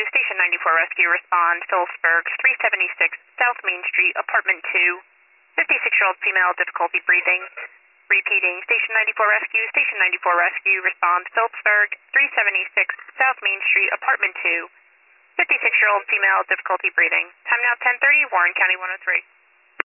Station 94 Rescue, respond, Phillipsburg, 376 South Main Street, Apartment 2. 56-year-old female, difficulty breathing. Repeating, Station 94 Rescue, Station 94 Rescue, respond, Phillipsburg, 376 South Main Street, Apartment 2. 56-year-old female, difficulty breathing. Time now 10:30, Warren County 103.